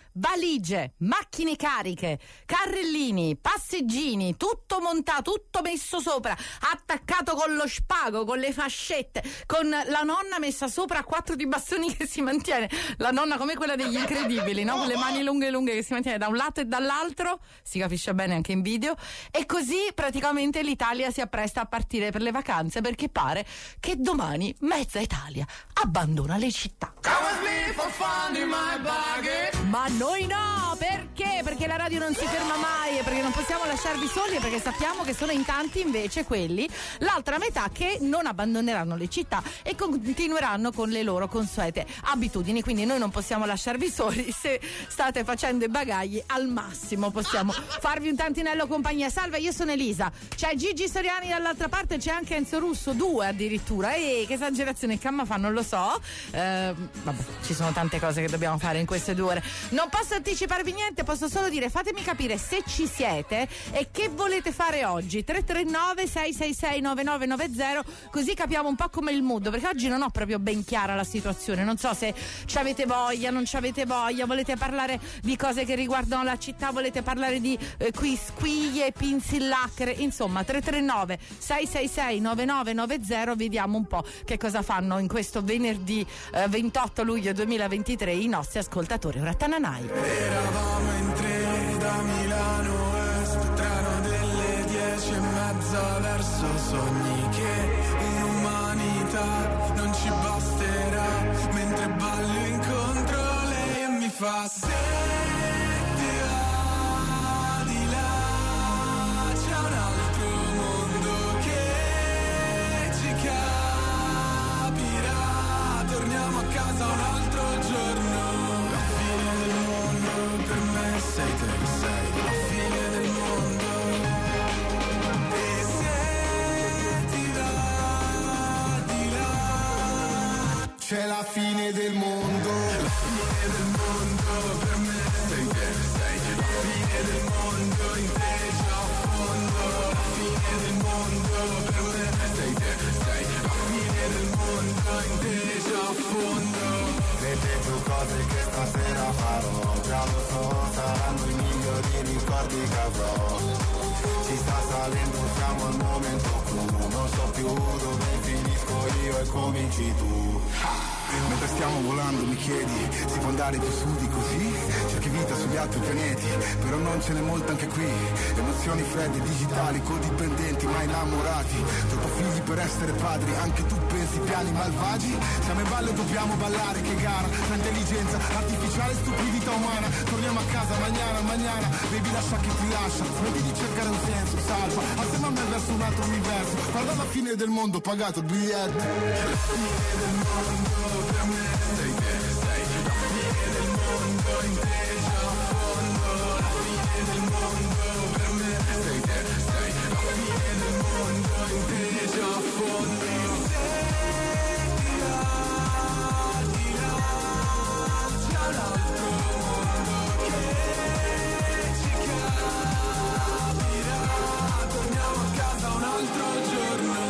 valigie, macchine cariche, carrellini, passeggini, tutto montato, tutto messo sopra, attaccato con lo spago, con le fascette, con la nonna messa sopra a 4 di bastoni che si mantiene, la nonna come quella degli Incredibili, no? Con le mani lunghe che si mantiene da un lato e dall'altro, si capisce bene anche in video, e così praticamente l'Italia si appresta a partire per le vacanze, perché pare che domani mezza Italia abbandona le città. Ma noi no, perché? Perché la radio non si ferma mai e perché non possiamo lasciarvi soli e perché sappiamo che sono in tanti invece quelli, l'altra metà, che non abbandoneranno le città e continueranno con le loro consuete abitudini, quindi noi non possiamo lasciarvi soli. Se state facendo i bagagli, al massimo possiamo farvi un tantinello compagnia. Salve, io sono Elisa, c'è Gigi Soriani dall'altra parte, c'è anche Enzo Russo, 2 addirittura, e che esagerazione camma fa, non lo so. Vabbè, ci sono tante cose che dobbiamo fare in queste 2 ore, non posso anticiparvi niente, posso solo dire fatemi capire se ci siete e che volete fare oggi. 339 666 9990, così capiamo un po' come il mood, perché oggi non ho proprio ben chiara la situazione, non so se ci avete voglia, non ci avete voglia, volete parlare di cose che riguardano la città, volete parlare di quisquiglie, pinzillachere, insomma 339 666 9990, vediamo un po' che cosa fanno in questo venerdì 28 luglio 2023 i nostri ascoltatori. Ora Tananai. Eravamo in 3 da Milano Est, treno delle 10:30 verso sogni che un'umanità non ci basterà, mentre ballo incontro lei e mi fa se ti va di là c'è un altro mondo che ci capirà, torniamo a casa un altro giorno. Sei te che sei la fine del mondo, e se ti va di là c'è la fine del mondo, la fine del mondo per me sei te che sei la fine del mondo, in te c'è affondo, la fine del mondo per me sei te che sei la fine del mondo, in te c'è affondo. Vede 2 cose che stasera farò, già lo so, saranno i migliori ricordi che avrò. Ci sta salendo, siamo al momento clou, non so più dove finisco io e cominci tu. Mentre stiamo volando mi chiedi, si può andare più su di così? Cerchi vita sugli altri pianeti, però non ce n'è molta anche qui. Emozioni fredde, digitali, codipendenti ma innamorati. Troppo figli per essere padri, anche tu pensi piani malvagi? Siamo in ballo e dobbiamo ballare, che gara, tra intelligenza artificiale e stupidità umana. Torniamo a casa mañana, baby lascia che ti lascia. Smetti di cercare un senso, salva, assieme a me verso un altro universo. Guarda la fine del mondo, pagato il biglietto. La fine del mondo per me sei te che sei la fine del mondo, in te c'è affondo, la fine del mondo per me sei te che sei la fine del mondo, in te c'è affondo. Se ti va di là c'è un altro mondo che ci capirà, torniamo a casa un altro giorno.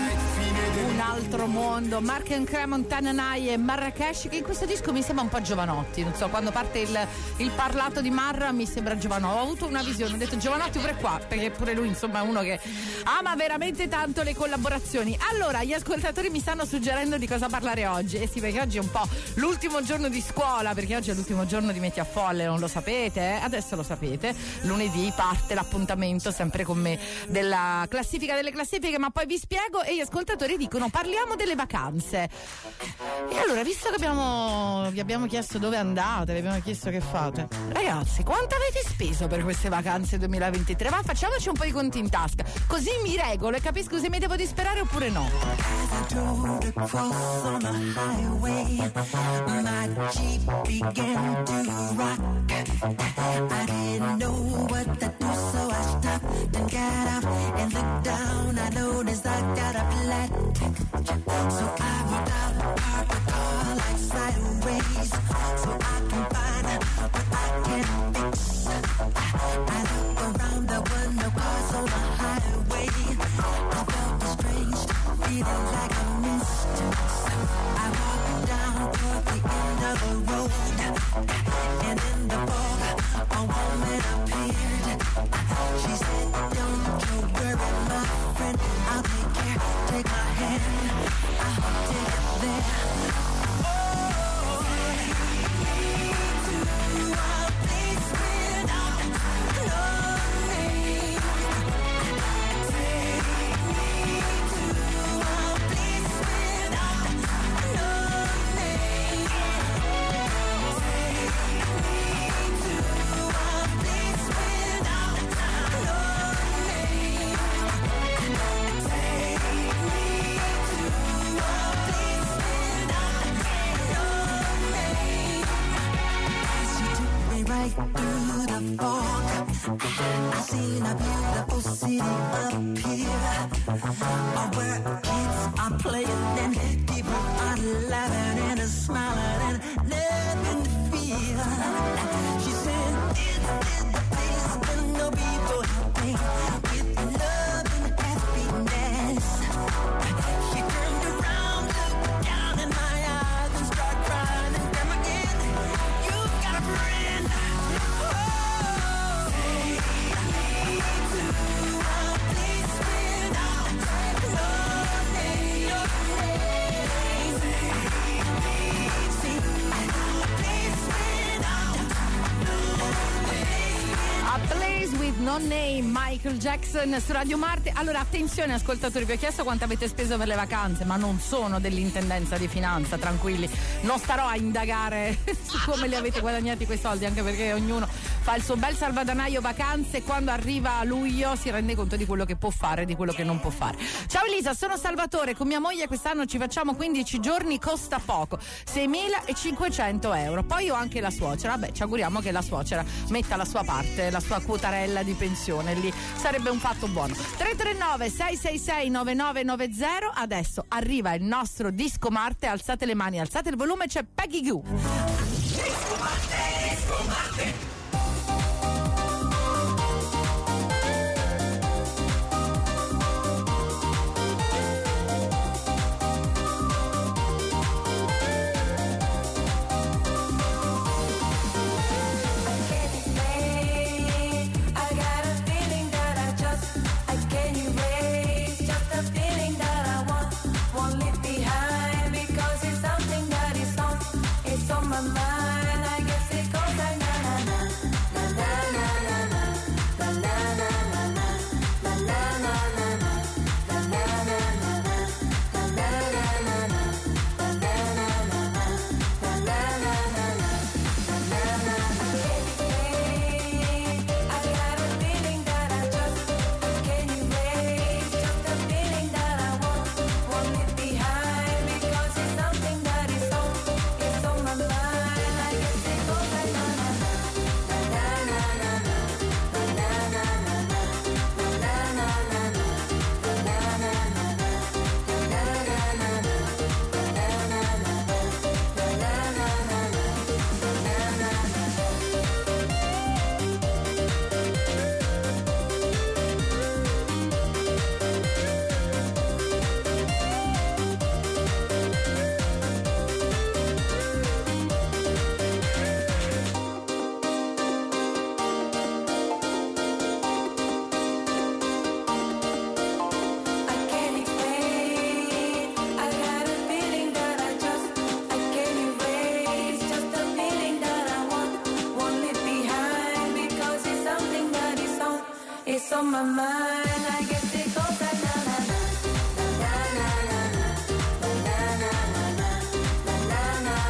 Un altro mondo, Mark and Cremon, Tananai e Marrakesh, che in questo disco mi sembra un po' Giovanotti, non so, quando parte il parlato di Marra mi sembra Giovanotti, ho avuto una visione, ho detto Giovanotti pure qua, perché pure lui insomma è uno che ama veramente tanto le collaborazioni. Allora, gli ascoltatori mi stanno suggerendo di cosa parlare oggi, e sì, perché oggi è un po' l'ultimo giorno di scuola, perché oggi è l'ultimo giorno di Metti a Folle, non lo sapete, eh? Adesso lo sapete, lunedì parte l'appuntamento sempre con me della classifica delle classifiche, ma poi vi spiego. E gli ascoltatori dicono parliamo delle vacanze, e allora, visto che vi abbiamo chiesto dove andate, vi abbiamo chiesto che fate, ragazzi, quanto avete speso per queste vacanze 2023? Ma facciamoci un po' i conti in tasca, così mi regolo e capisco se mi devo disperare oppure no. So I walked out, parked the car like sideways, so I can find what I can fix. I look around, there were no cars on the highway. I felt a strange feeling like a mist. I walked down toward the end of the road, and in right through the fog. I seen a beautiful city up here, where kids are playing and people are laughing and smiling and nothing to fear. She said, this is the place where no people think with love and happiness. She turned around, looked down in my eyes and started crying and come again. You've got a friend. Oh, take me to a place where no name, no name. Take me to a place where no name. A Place with No Name, Michael Jackson su Radio Marte. Allora attenzione ascoltatori, vi ho chiesto quanto avete speso per le vacanze, ma non sono dell'intendenza di finanza, tranquilli, non starò a indagare su come li avete guadagnati quei soldi, anche perché ognuno fa il suo bel salvadanaio vacanze e quando arriva luglio si rende conto di quello che può fare e di quello che non può fare. Ciao Elisa, sono Salvatore, con mia moglie quest'anno ci facciamo 15 giorni, costa poco, 6.500 euro. Poi ho anche la suocera, vabbè, ci auguriamo che la suocera metta la sua parte, la sua quotarella di pensione, lì sarebbe un fatto buono. 339 666 9990. Adesso arriva il nostro Disco Marte, alzate le mani, alzate il volume, c'è Peggy Goo. Disco Marte. On my mind, I guess it goes like na na na na na na na na na na na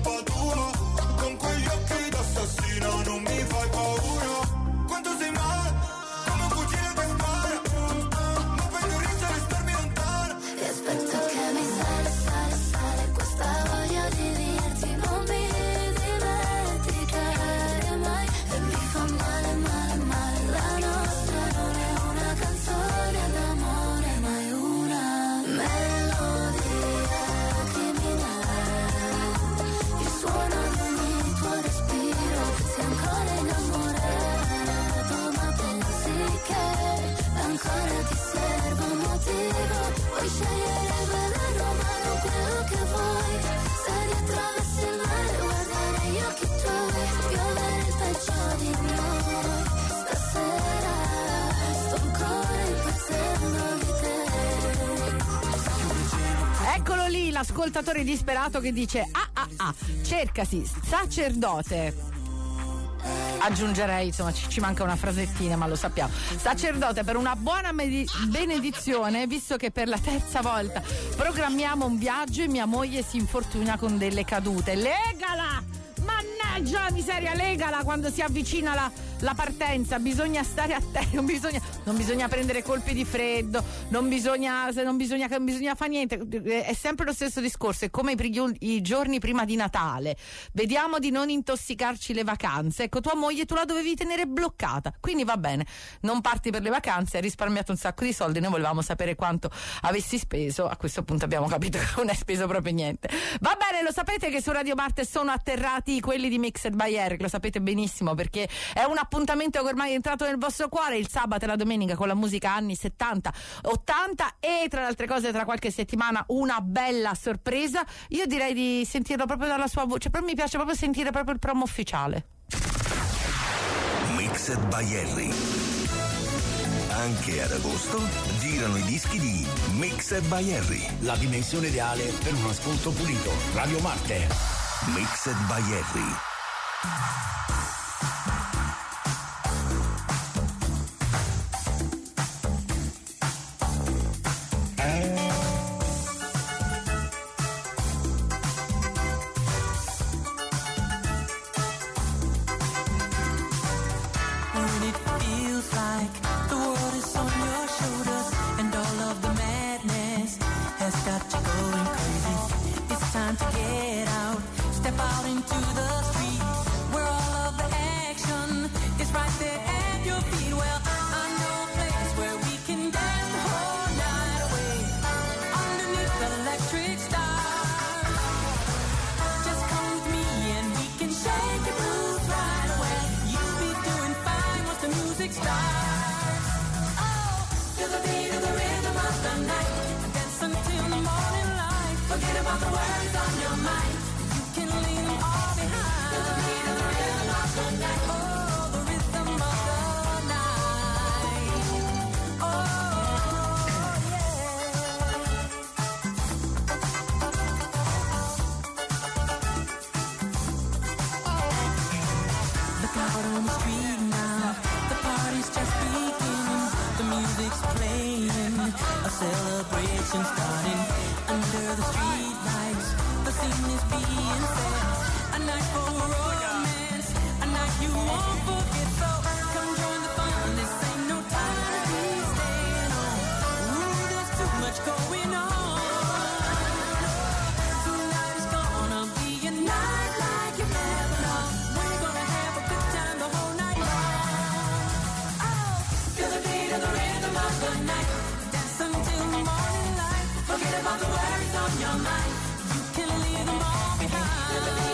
colpa tua. Con quegli occhi d'assassino non mi fai paura. Quanto sei male, come un fucile che spara. Ma per non restarmi lontano. E aspetto che mi sale questa voglia di dirti non mi dimenticare mai. E mi fa male, la nostra non è una canzone d'amore, ma è una melodia criminale. Il suono di ogni tuo respiro, sei ancora innamorato, ma pensi che ancora ti serva un motivo. Puoi scegliere il veleno ma non quello che vuoi. Se attraversi il mare, guarda negli occhi tuoi, piovere il peggio di noi. Stasera sto ancora impazzendo di te. Eccolo lì, l'ascoltatore disperato che dice cercasi sacerdote. Aggiungerei, insomma, ci manca una frasettina, ma lo sappiamo. Sacerdote per una buona benedizione, visto che per la terza volta programmiamo un viaggio e mia moglie si infortuna con delle cadute. Legala! Mannaggia la miseria, legala quando si avvicina la partenza. Bisogna stare attenti, non bisogna prendere colpi di freddo, non bisogna fare niente. È sempre lo stesso discorso, è come i giorni prima di Natale. Vediamo di non intossicarci le vacanze. Ecco, tua moglie tu la dovevi tenere bloccata, quindi va bene, non parti per le vacanze, hai risparmiato un sacco di soldi. Noi volevamo sapere quanto avessi speso, a questo punto abbiamo capito che non hai speso proprio niente. Va bene, lo sapete che su Radio Marte sono atterrati quelli di Mixed by Eric, lo sapete benissimo, perché è un appuntamento che ormai è entrato nel vostro cuore, il sabato e la domenica con la musica anni 70, 80 e tra le altre cose tra qualche settimana una bella sorpresa. Io direi di sentirlo proprio dalla sua voce, però mi piace proprio sentire proprio il promo ufficiale. Mixed by Eric. Anche ad agosto girano i dischi di Mixed by Eric. La dimensione ideale per un ascolto pulito. Radio Marte. Mixed by Eric. When it feels like the world is on your shoulders and all of the madness has got you going crazy, it's time to get out. Step out into the street where all of the action is right there at your feet. Well, I know a place where we can dance the whole night away underneath the electric stars. Just come with me and we can shake your blues right away. You'll be doing fine once the music starts. Oh, feel the beat of the rhythm of the night. Dance until the morning light. Forget about the words on your mind. Can leave them all behind. Feel the beat of the rhythm of the night. Oh, the rhythm of the night. Oh, yeah. Look out on the street now. The party's just beginning. The music's playing. A celebration starting under the street lights. The scene is being set. A night for romance. A night you won't forget. So come join the fun. This ain't no time to be staying on. Ooh, there's too much going on. Tonight is gonna be a night like you've never known. We're gonna have a good time the whole night long. Oh, feel the beat of the rhythm of the night. Dance until the morning light. Forget about the worries on your mind. You can leave them all behind.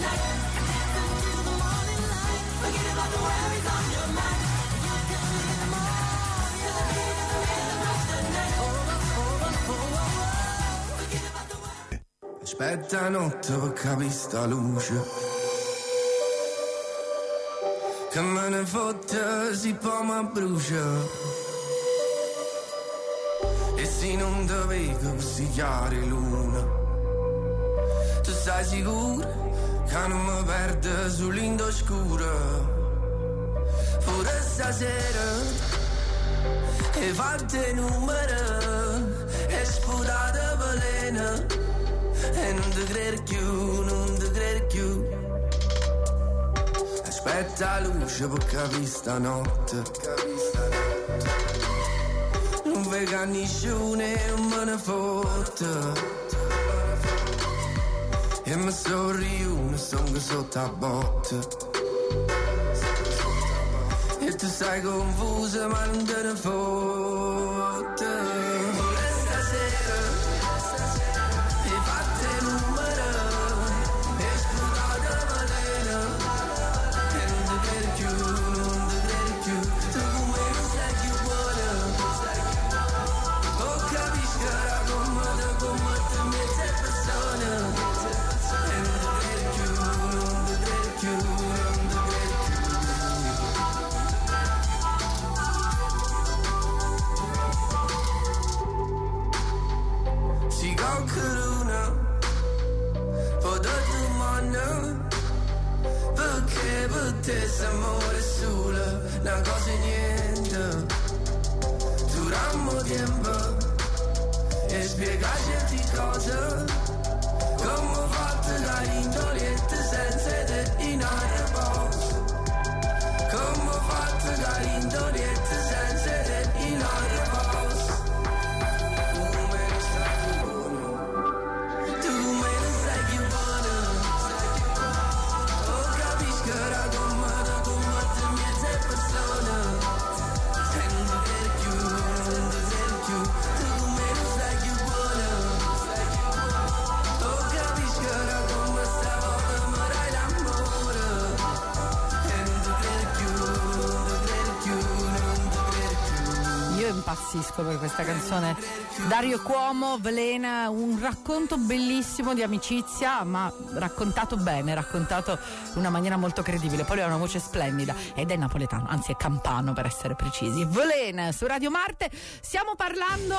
Aspetta notte per capire sta luce, che me ne fotte si poi mi brucia. E se non te vedo così chiare luna, tu stai sicuro che non mi perde sull'inda oscura. Pure stasera e fatte numero e sputate veleno. E non te credo più, non te credo più. Aspetta la luce per capire stanotte, non vedo nessuno e non me ne fotte. E mi sorriuno, sono sotto a botte. E tu stai confusa ma non te ne fotte. Amore solo, una cosa e niente. Durammo tempo e spiega certe cose, come ho fatto da indoliente senza te in aeroporto. Come ho fatto da indoliente senza te in aeroporto. Tu me ne stai buono, tu me ne stai più buono. Oh, capisco la impazzisco per questa canzone. Dario Cuomo, Velena, un racconto bellissimo di amicizia, ma raccontato bene, raccontato in una maniera molto credibile. Poi lui ha una voce splendida ed è napoletano, anzi è campano per essere precisi. Velena su Radio Marte. Stiamo parlando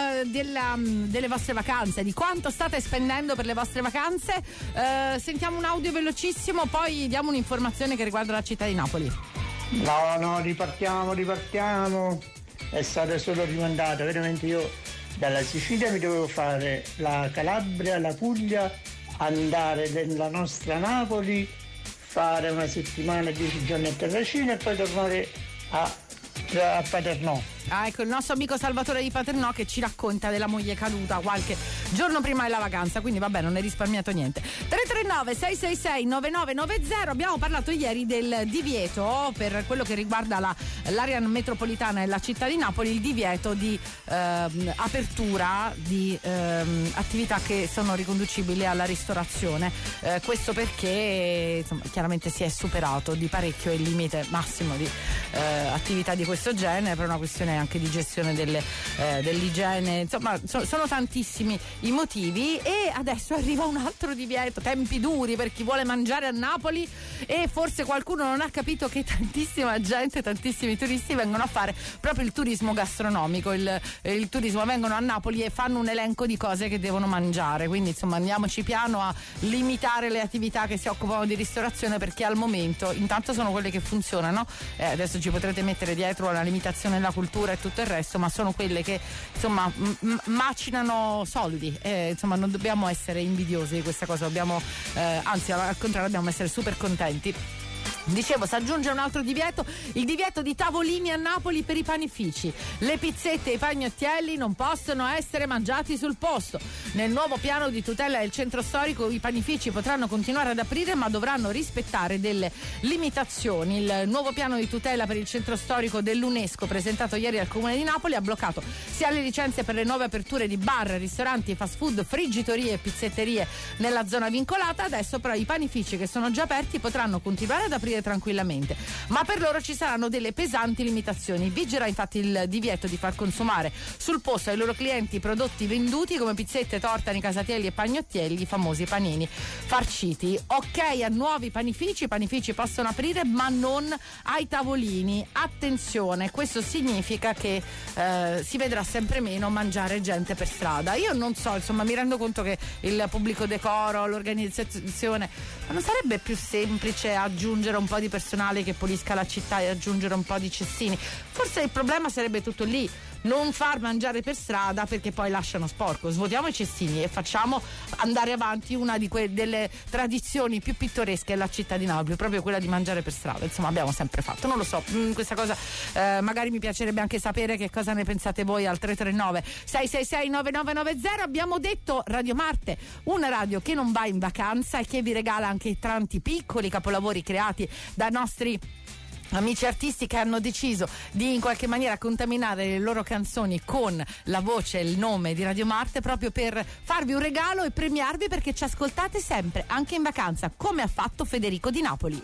delle vostre vacanze, di quanto state spendendo per le vostre vacanze. Sentiamo un audio velocissimo, poi diamo un'informazione che riguarda la città di Napoli. No, ripartiamo. È stato solo rimandato, veramente io dalla Sicilia mi dovevo fare la Calabria, la Puglia, andare nella nostra Napoli, fare una settimana, 10 giorni a Terracina e poi tornare a Paternò. Ah, ecco il nostro amico Salvatore di Paternò che ci racconta della moglie caduta qualche giorno prima della vacanza, quindi vabbè, non è risparmiato niente. 339 666 9990. Abbiamo parlato ieri del divieto per quello che riguarda l'area metropolitana e la città di Napoli, il divieto di apertura di attività che sono riconducibili alla ristorazione. Questo perché insomma, chiaramente si è superato di parecchio il limite massimo di attività di questo genere, per una questione anche di gestione dell'igiene, insomma sono tantissimi i motivi. E adesso arriva un altro divieto, tempi duri per chi vuole mangiare a Napoli, e forse qualcuno non ha capito che tantissima gente, tantissimi turisti vengono a fare proprio il turismo gastronomico, il turismo, vengono a Napoli e fanno un elenco di cose che devono mangiare, quindi insomma andiamoci piano a limitare le attività che si occupano di ristorazione, perché al momento intanto sono quelle che funzionano, adesso ci potrete mettere dietro la limitazione della cultura e tutto il resto, ma sono quelle che insomma macinano soldi, insomma non dobbiamo essere invidiosi di questa cosa, dobbiamo anzi al contrario dobbiamo essere super contenti. Dicevo, si aggiunge un altro divieto, il divieto di tavolini a Napoli per i panifici. Le pizzette e i pagnottielli non possono essere mangiati sul posto. Nel nuovo piano di tutela del centro storico i panifici potranno continuare ad aprire, ma dovranno rispettare delle limitazioni. Il nuovo piano di tutela per il centro storico dell'UNESCO, presentato ieri al Comune di Napoli, ha bloccato sia le licenze per le nuove aperture di bar, ristoranti, fast food, friggitorie e pizzetterie nella zona vincolata. Adesso però i panifici che sono già aperti potranno continuare ad aprire tranquillamente, ma per loro ci saranno delle pesanti limitazioni. Vigerà infatti il divieto di far consumare sul posto ai loro clienti prodotti venduti come pizzette, tortani, casatielli e pagnottielli, i famosi panini farciti. Ok a nuovi panifici, i panifici possono aprire ma non ai tavolini. Attenzione, questo significa che si vedrà sempre meno mangiare gente per strada. Io non so, insomma, mi rendo conto che il pubblico decoro, l'organizzazione, ma non sarebbe più semplice aggiungere un po' di personale che pulisca la città e aggiungere un po' di cestini? Forse il problema sarebbe tutto lì, non far mangiare per strada perché poi lasciano sporco. Svuotiamo i cestini e facciamo andare avanti una di delle tradizioni più pittoresche della città di Napoli, proprio quella di mangiare per strada. Insomma, abbiamo sempre fatto, non lo so, questa cosa magari mi piacerebbe anche sapere che cosa ne pensate voi al 339 666 9990. Abbiamo detto Radio Marte, una radio che non va in vacanza e che vi regala anche tanti piccoli capolavori creati da nostri amici artisti che hanno deciso di in qualche maniera contaminare le loro canzoni con la voce e il nome di Radio Marte, proprio per farvi un regalo e premiarvi perché ci ascoltate sempre, anche in vacanza, come ha fatto Federico di Napoli.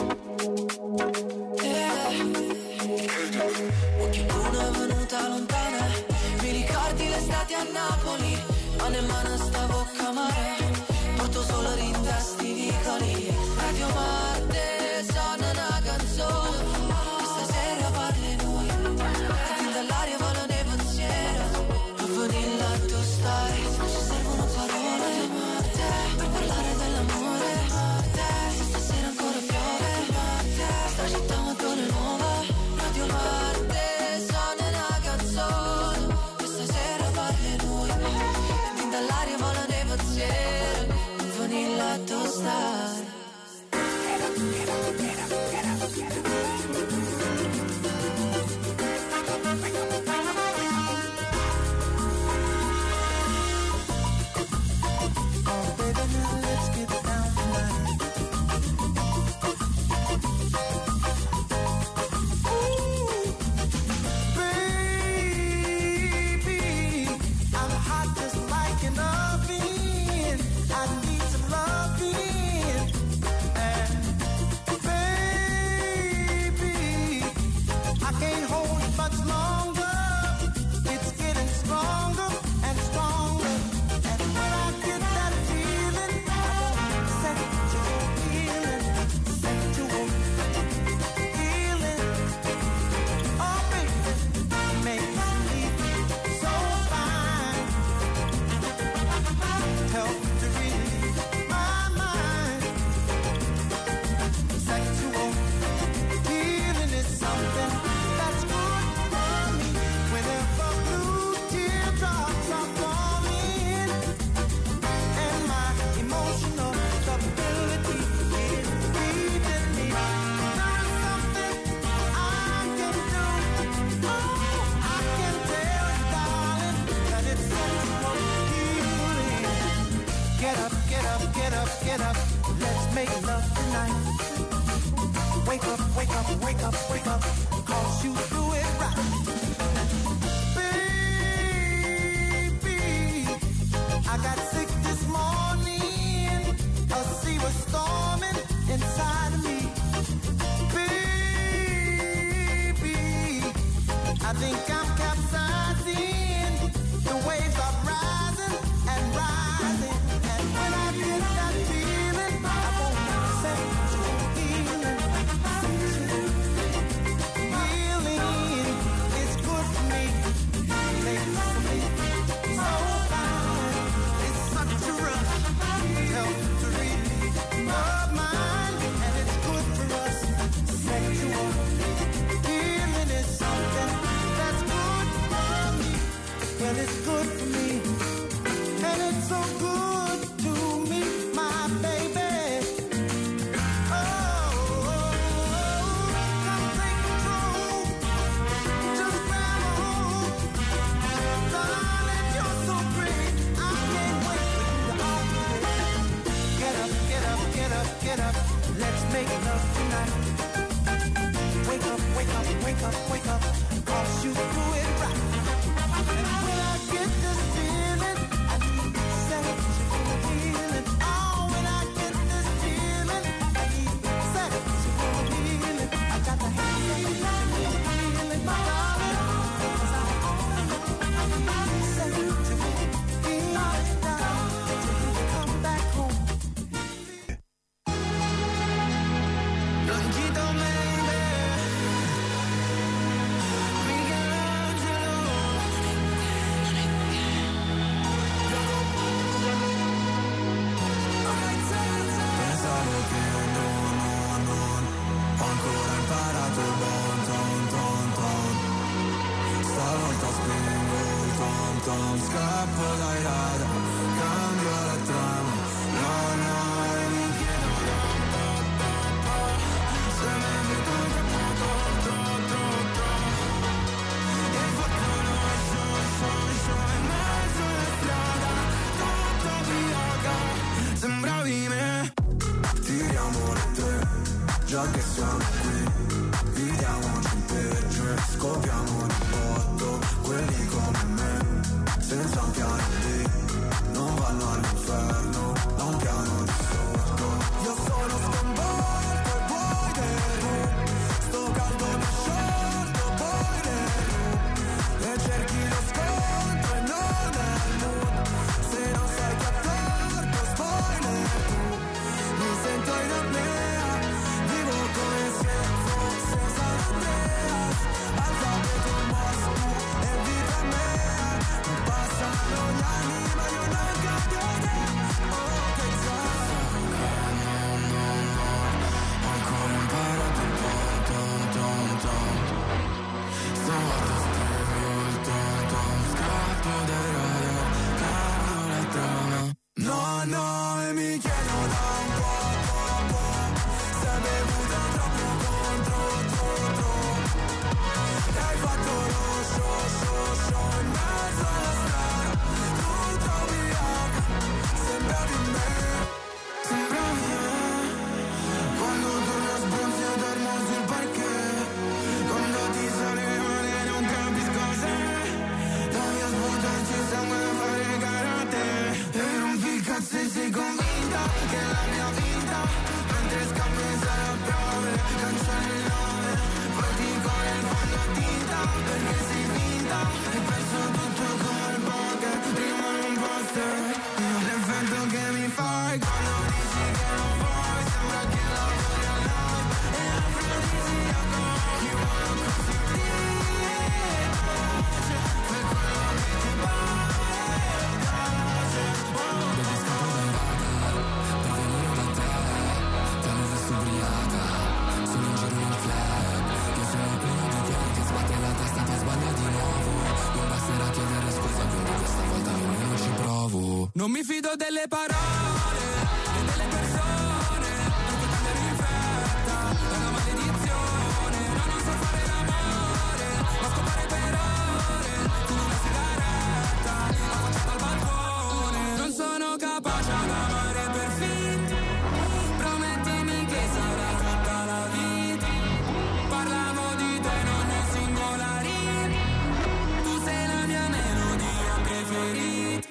Che luna è venuta lontana, mi ricordi l'estate a Napoli, mano in mano stavo a mare, porto solo rintasti vicoli. Radio Marte suona una canzone, stasera parli noi, e dall'aria vola nei pensieri, proprio di là tu stai, non ci servono parole per parlare dell'amore, se stasera ancora piove, sta città mattone nuova. Radio Marte suona una canzone, stasera parli noi, e dall'aria vola nei pensieri, proprio di là tu stai. Get up, let's make love tonight. Wake up, wake up, wake up, wake up, 'cause you do it right. Baby, I got sick this morning, a sea was storming inside of me. Baby, I think I'm capsizing, the waves are rising and rising. And when I get that feeling, I won't set you healing. Healing is good for me. Makes me so fine. It's such a rush. Helps to read my mind, and it's good for us. Sexual healing is something that's good. wake up, 'cause you do it right. And when I get this feeling, I need sexual healing. Oh, when I get this feeling, I need sexual healing. I got the healing, I need healing, my darling. 'Cause I need sexual healing now. Till you come back home. Scappo dai radar, cambio la trama. No, no, e mi chiedo se mi vedo e fatto show in mezzo alla strada, tutto ubriaca, sembravi me. Tiriamo le tre, già che siamo qui, vediamoci in peggio e scopriamo di botto quelli come me. Senza un piano B, non vanno all'inferno, da un piano di sotto. Io sono sconvolto e vuoi del room, sto caldo mi sciolto, poi del room, e cerchi lo scontro e non è il mood. Se non sai che ha torto, spoiler tu. Mi sento in apnea, vivo come se fosse San Andreas, alfabeto Mosca e vita mea. Passano gli anni ma io non cambio te. Oh che già ancora imparato il tom. Stavolta scrivo il tom. Scappo dai radio, cambio la trama. No, e mi chiedo da un po', se hai bevuto troppo contro. E hai fatto lo show in mezzo alla strada, tutto ubriaca, sembravi me, quando torno a sbronzi e dormo sul parquet, quando ti sale le mani e non capisco se devi sputarci sangue a fare karate, e rompi il cazzo e sei convinta che è la mia vita, mentre scappo in sala a prove, cancelli il nome, poi dico nel fondo tinta, perché sei finta, e penso tutto come il poker, prima non poster, l'effetto che mi fai quando dici che non vuoi, sembra che lavori a live, e afrodisiaco, you wanna così per quello che ti piace, devi scappare dai radar, per venire da te, ti hanno visto ubriaca, sono in giro nel club, io sono pieno di te che sbatte la testa, ti sbaglia di nuovo, non basterà chiedere scusa, quindi questa volta nemmeno ci provo. Non mi fido delle parole e delle persone, perché cambiare in fretta è una maledizione. No, non so fare l'amore, ma scopare per ore, come una sigaretta, affacciata al balcone. Non sono capace ad amare per finta, promettimi che sarà tutta la vita. Parlavo di te non è singolari, tu sei la mia melodia preferita.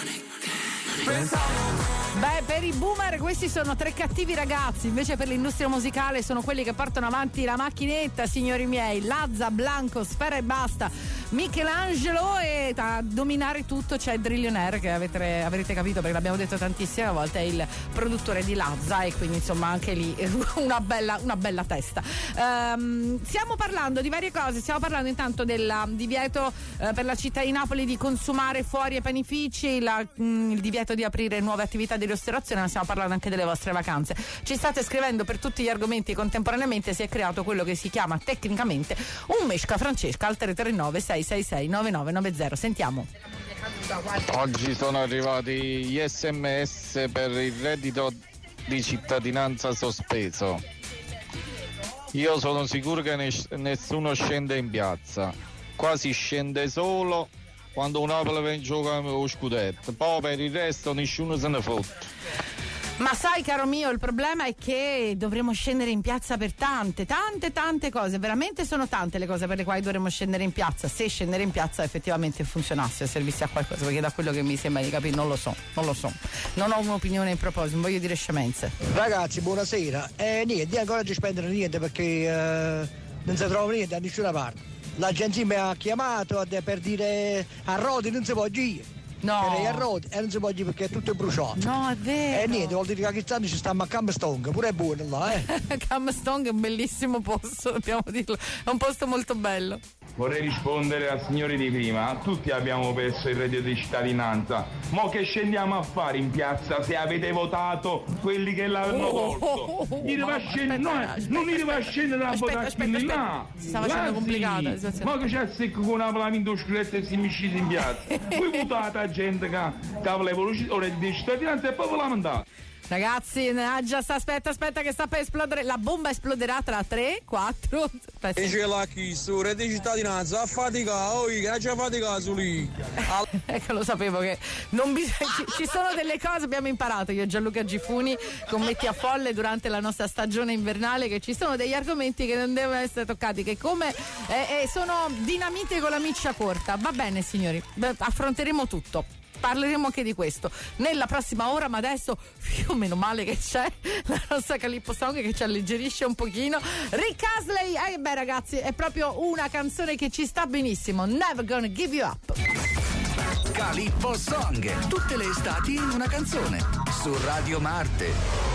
Beh, per i boomer questi sono Tre cattivi ragazzi, invece per l'industria musicale sono quelli che portano avanti la macchinetta, signori miei. Lazza, Blanco, Sfera e Basta, Michelangelo, e a dominare tutto c'è Drillionaire, che avrete capito perché l'abbiamo detto tantissime volte, è il produttore di Lazza, e quindi insomma anche lì una bella testa. Stiamo parlando di varie cose, stiamo parlando intanto del divieto per la città di Napoli di consumare fuori ai panifici, il divieto di aprire nuove attività di ristorazione, ma stiamo parlando anche delle vostre vacanze. Ci state scrivendo per tutti gli argomenti contemporaneamente, si è creato quello che si chiama tecnicamente un Mesca Francesca al 339 666 9990. Sentiamo. Oggi sono arrivati gli SMS per il reddito di cittadinanza sospeso. Io sono sicuro che nessuno scende in piazza, qua si scende solo quando un Napoli va in gioco lo scudetto, poi per il resto nessuno se ne fotte. Ma sai, caro mio, il problema è che dovremo scendere in piazza per tante cose, veramente sono tante le cose per le quali dovremmo scendere in piazza, se scendere in piazza effettivamente funzionasse, servisse a qualcosa, perché da quello che mi sembra di capire non lo so, non ho un'opinione in proposito, non voglio dire scemenze. Ragazzi, buonasera, niente, ancora ci spendono niente perché non si trova niente da nessuna parte. L'agenzia mi ha chiamato per dire a Rodi non si può girare. No. A Rodi e non si può dire perché è tutto bruciato. No, è vero. E niente, vuol dire che a quest'anno ci stiamo a Camstong, pure è buono là, Camstong è un bellissimo posto, dobbiamo dirlo, è un posto molto bello. Vorrei rispondere al signore di prima, tutti abbiamo perso il reddito di cittadinanza, ma che scendiamo a fare in piazza se avete votato quelli che l'hanno tolto? Non gli va a scendere a votare quelli là. Si sta facendo complicata la situazione. Ma che c'è secco con una palamento scretta e si mi scisi in piazza? Voi votate a gente che voleva il reddito di cittadinanza e poi ve la mandate. Ragazzi, aspetta che sta per esplodere. La bomba esploderà tra 3, 4. E ce l'ha chi su rete di cittadinanza a fatica, che c'è fatica su lì. Ecco, lo sapevo che non ci sono delle cose, abbiamo imparato io e Gianluca Gifuni con Metti a Folle durante la nostra stagione invernale, che ci sono degli argomenti che non devono essere toccati, che come sono dinamite con la miccia corta. Va bene, signori, affronteremo tutto. Parleremo anche di questo nella prossima ora, ma adesso meno male che c'è la nostra Calippo Song che ci alleggerisce un pochino. Rick Astley, beh ragazzi, è proprio una canzone che ci sta benissimo. Never Gonna Give You Up. Calippo Song, tutte le estati in una canzone, su Radio Marte.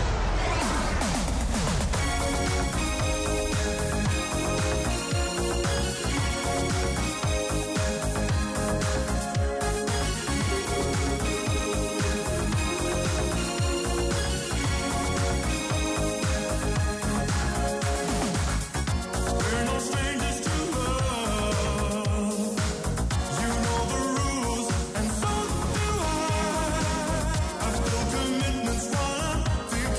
Commitments, wanna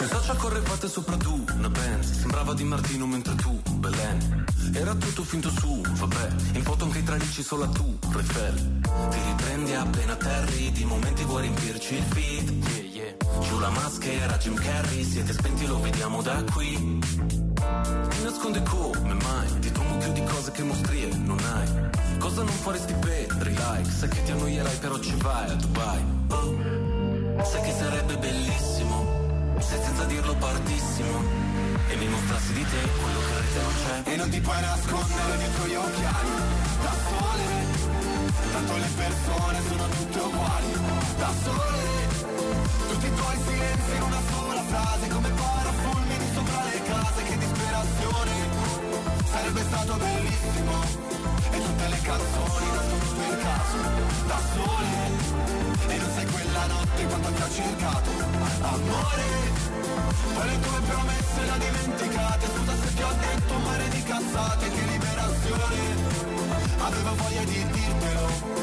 Sui social correvate sopra tu, una Benz. Sembrava Di Martino mentre tu, Belen. Era tutto finto su, vabbè. In foto anche i tralicci solo tu, Eiffel. Ti riprendi appena terri, di momenti vuoi riempirci il feed. Yeah, yeah. Giù la maschera, Jim Carrey, siete spenti, lo vediamo da qui. Ti nasconde come mai, di tuo mucchio di cose che mostrie non hai. Cosa non faresti per like? Sai che ti annoierai però ci vai a Dubai. Oh, sai che sarebbe bellissimo se senza dirlo partissimo e mi mostrassi di te quello che in rete non c'è. E non ti puoi nascondere dietro gli occhiali da sole, tanto le persone sono tutte uguali. Da sole, tutti i tuoi silenzi in una sola frase, come parafulmini sopra le case. Che disperazione, sarebbe stato bellissimo. E tutte le canzoni nascono per caso, da sole. E non sai quella notte quanto ti ho cercato, amore. Poi le tue promesse le dimenticate. Scusa se ti ho detto un mare di cazzate. Che liberazione, avevo voglia di dirtelo.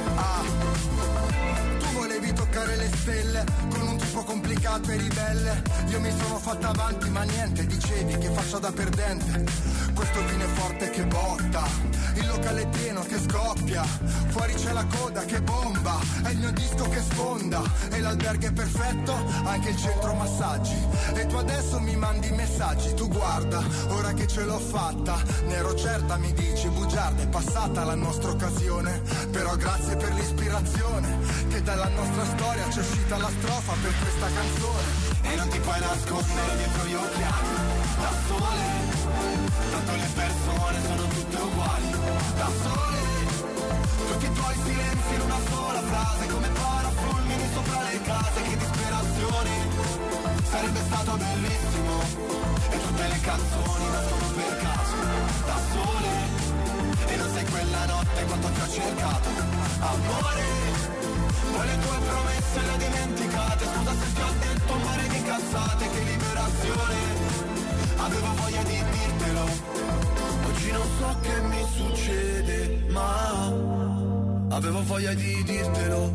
Tu volevi toccare le stelle con un tipo complicato e ribelle. Io mi sono fatta avanti ma niente, dicevi che faccia da perdente. Questo vino è forte che botta, il locale è pieno che scoppia, fuori c'è la coda che bomba, è il mio disco che sfonda, e l'albergo è perfetto, anche il centro massaggi. E tu adesso mi mandi messaggi, tu guarda, ora che ce l'ho fatta, ne ero certa, mi dici bugiarda, è passata la nostra occasione. Però grazie per l'ispirazione, che dalla nostra storia c'è uscita la strofa per questa canzone. E non ti puoi nascondere dietro gli occhiali, da sole. Tanto le persone sono tutte uguali, da sole. Tutti i tuoi silenzi in una sola frase, come parafulmini sopra le case. Che disperazione, sarebbe stato bellissimo. E tutte le canzoni nascono per caso, da sole. E non sai quella notte quanto ti ho cercato, amore. Poi le tue promesse le dimenticate. Scusa se ti ho detto un mare di cazzate. Che liberazione, avevo voglia di dirtelo. Oggi non so che mi succede, ma avevo voglia di dirtelo.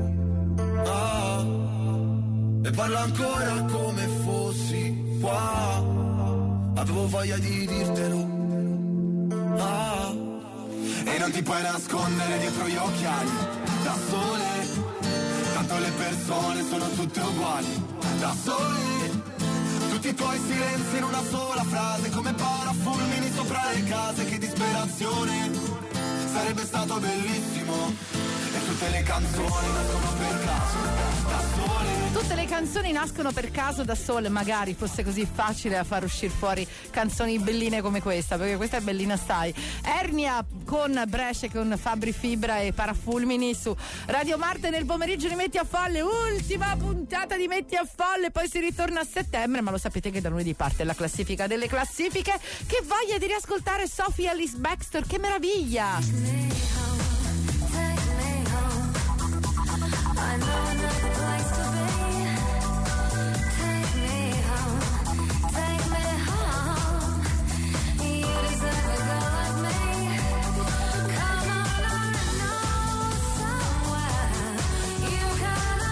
E parlo ancora come fossi qua. Avevo voglia di dirtelo. E non ti puoi nascondere dietro gli occhiali, da sole. Tanto le persone sono tutte uguali, da sole. Tutti i tuoi silenzi in una sola frase, come parafulmini sopra le case. Che disperazione, sarebbe stato bellissimo. E tutte le canzoni nascono per caso, da sole. Tutte le canzoni nascono per caso, da sole. Magari fosse così facile a far uscire fuori canzoni belline come questa, perché questa è bellina assai. Ernia con Brescia, con Fabri Fibra e Parafulmini su Radio Marte nel pomeriggio di Metti a Folle. Ultima puntata di Metti a Folle, poi si ritorna a settembre, ma lo sapete che da lunedì parte la classifica delle classifiche. Che voglia di riascoltare Sophie Alice Baxter, che meraviglia! I know another place to be. Take me home, take me home. You deserve a girl like me. Come on, I know somewhere you can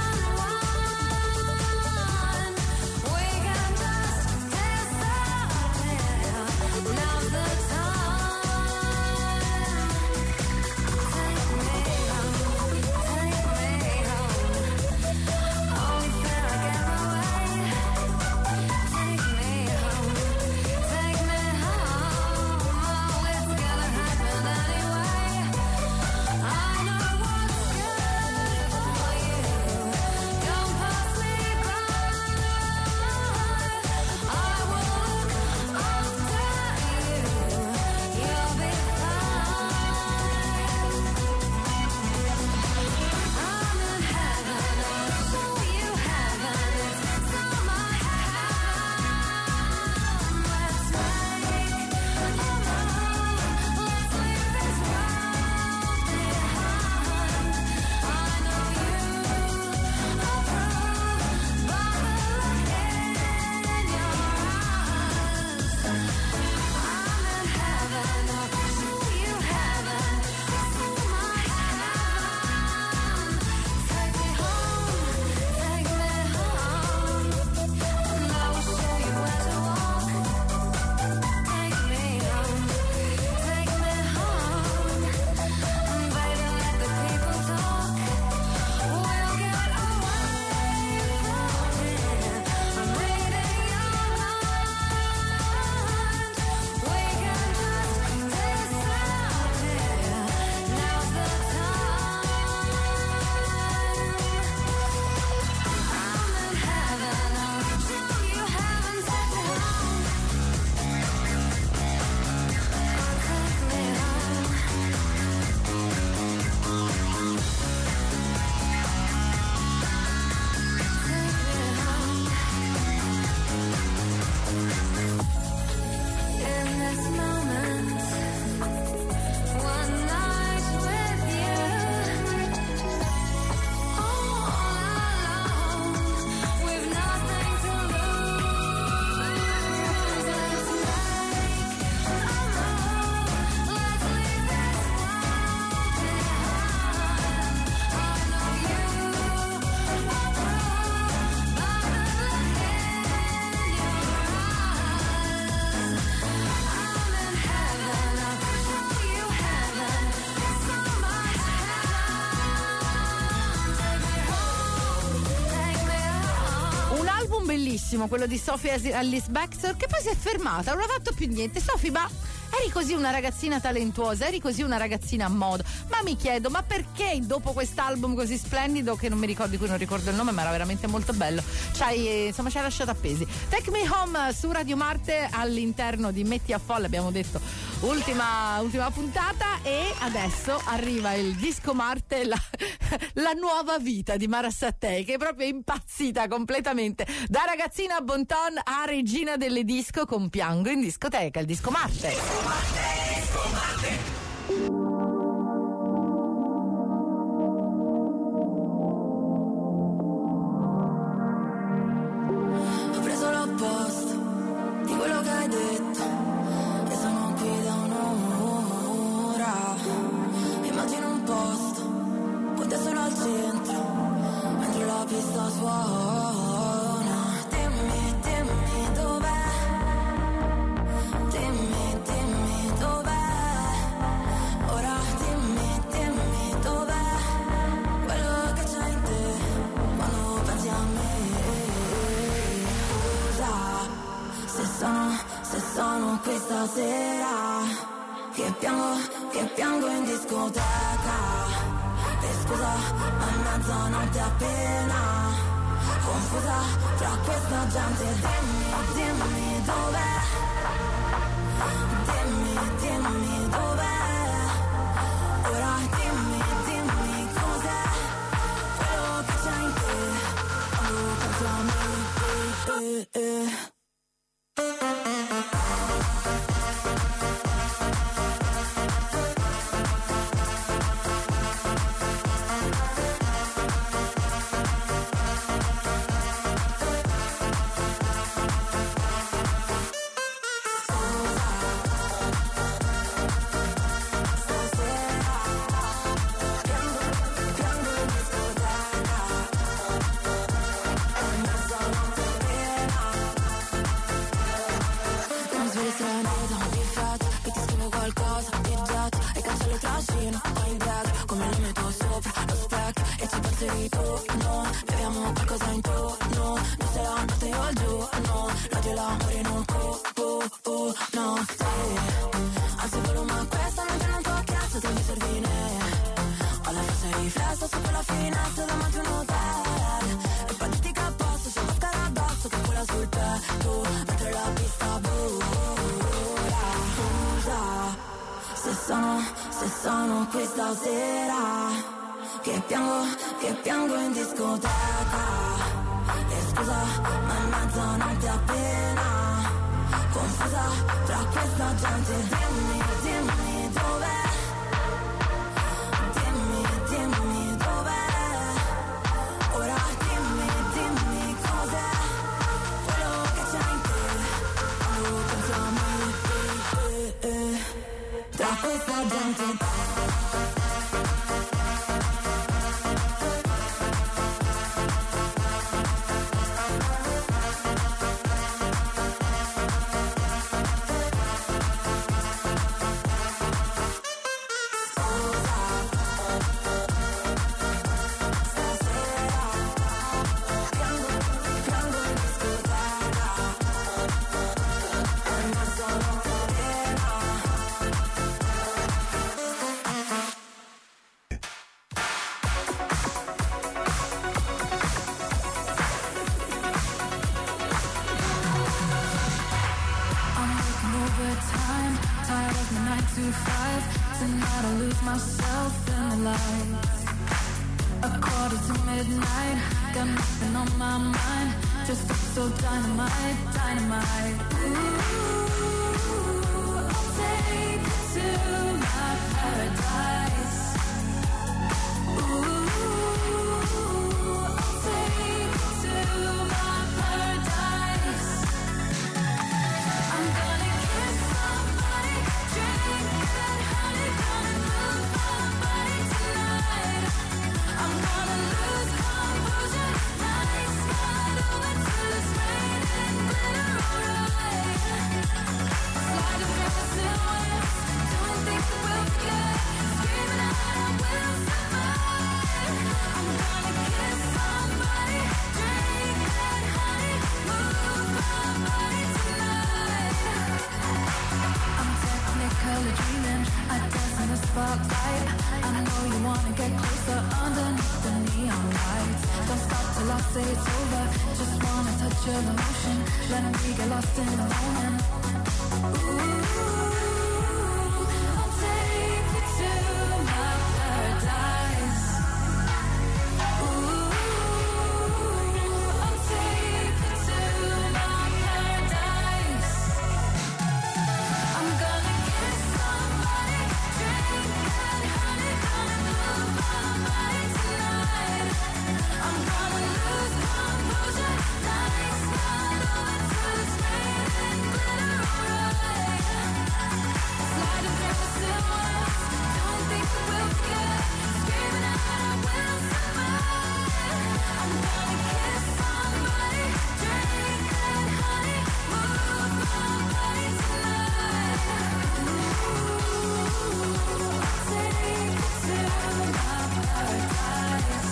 unwind. We can just dance out here. Now's the time. bellissimo quello di Sophie Alice Baxter, che poi si è fermata, non ha fatto più niente. Sophie, ma eri così una ragazzina talentuosa, eri così una ragazzina a modo, ma mi chiedo, ma perché dopo quest'album così splendido, che non mi ricordo, di cui non ricordo il nome, ma era veramente molto bello, ci hai lasciato appesi. Take Me Home su Radio Marte, all'interno di Metti a Folle, abbiamo detto ultima puntata, e adesso arriva il disco Marte, la nuova vita di Mara Sattei, che è proprio impazzita completamente, da ragazzina a bon ton a regina delle disco, con Piango in discoteca, il disco Marte. Ho preso l'opposto di quello che hai detto, e sono qui da un'ora. Immagino un posto con te solo al centro, mentre la pista suona. Dimmi dov'è, dimmi dov'è. Ora dimmi dov'è quello che c'è in te quando pensi a me. Scusa se sono qui stasera, che piango in discoteca. E scusa, ma è mezzanotte appena confusa tra questa gente. Dimmi dov'è, dimmi dov'è. Ora dimmi cos'è quello che c'è in te quando pensi a me. Beviamo qualcosa intorno, noi se la notte io al giorno, l'odio e l'amore non no, anzi volume a questa notte non tocchi alzo, devi servire. Ho la faccia riflessa su quella finestra davanti a un hotel, e poi ti a posto, c'è mascara addosso che cola sul petto, mentre la pista vola. Scusa se sono qui stasera, che piango in discoteca. E scusa, ma è mezzanotte appena confusa tra questa gente. Dimmi dov'è, dimmi dov'è. Ora dimmi cos'è quello che c'è in te quando pensi a me. Tra questa gente. Slide I'll say it's over. Just want a touch of emotion. Let me get lost in the moment. I'll take you to my paradise. I'll take you to my paradise. I'm gonna kiss somebody, drink that honey, gonna move my body tonight. I'm gonna lose composure, nights not over till it's raining glitter, alright. Sliding through the silhouettes, don't think that we'll forget. Screaming out, I will survive. I'm gonna kiss somebody, drink that honey, move my body tonight. I'll take you to my paradise.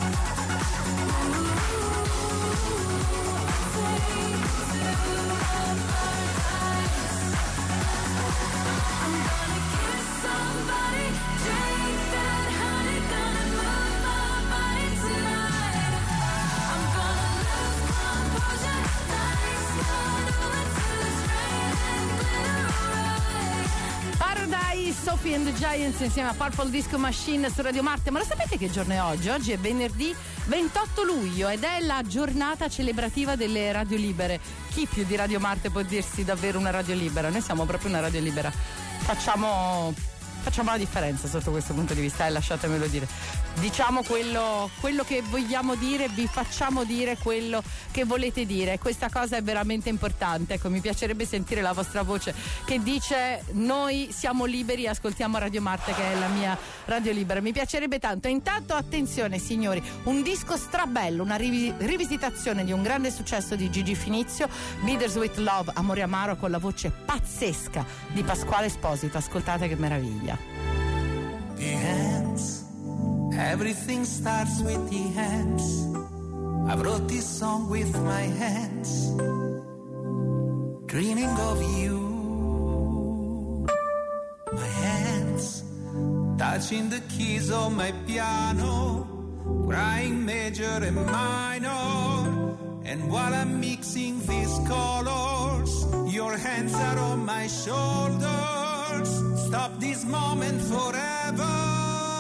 I'm gonna kiss somebody, drink that honey, gonna move my body tonight. I'm gonna lose composure, nights not over till it's raining glitter, alright. Paradise, Sophie and the Giants insieme a Purple Disco Machine su Radio Marte. Ma lo sapete che giorno è oggi? Oggi è venerdì 28 luglio ed è la giornata celebrativa delle radio libere. Chi più di Radio Marte può dirsi davvero una radio libera? Noi siamo proprio una radio libera. Facciamo la differenza sotto questo punto di vista, lasciatemelo dire. Diciamo quello che vogliamo dire, vi facciamo dire quello che volete dire. Questa cosa è veramente importante. Ecco, mi piacerebbe sentire la vostra voce che dice: noi siamo liberi, ascoltiamo Radio Marte, che è la mia radio libera. Mi piacerebbe tanto. Intanto attenzione signori, un disco strabello, una rivisitazione di un grande successo di Gigi Finizio, Bittersweet Love, Amore amaro, con la voce pazzesca di Pasquale Esposito. Ascoltate che meraviglia. The hands, everything starts with the hands. I wrote this song with my hands, dreaming of you. My hands, touching the keys of my piano, crying major and minor. And while I'm mixing these colors, your hands are on my shoulders. Stop this moment forever.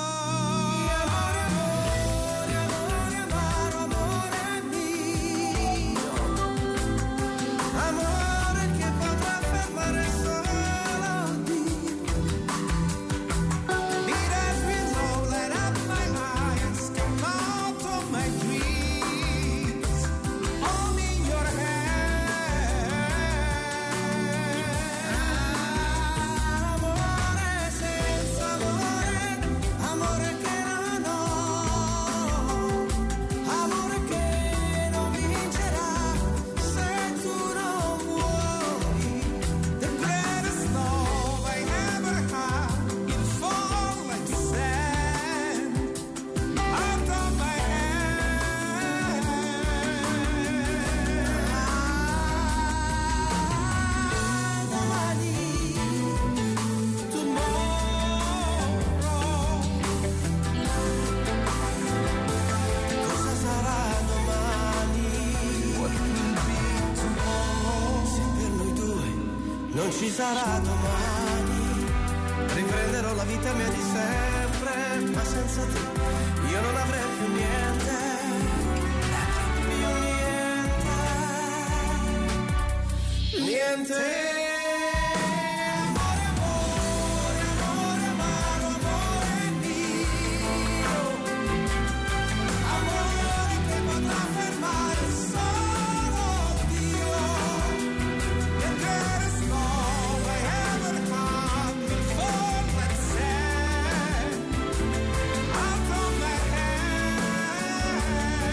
Non ci sarà domani, riprenderò la vita mia di sempre, ma senza te io non avrei più niente, più niente, niente.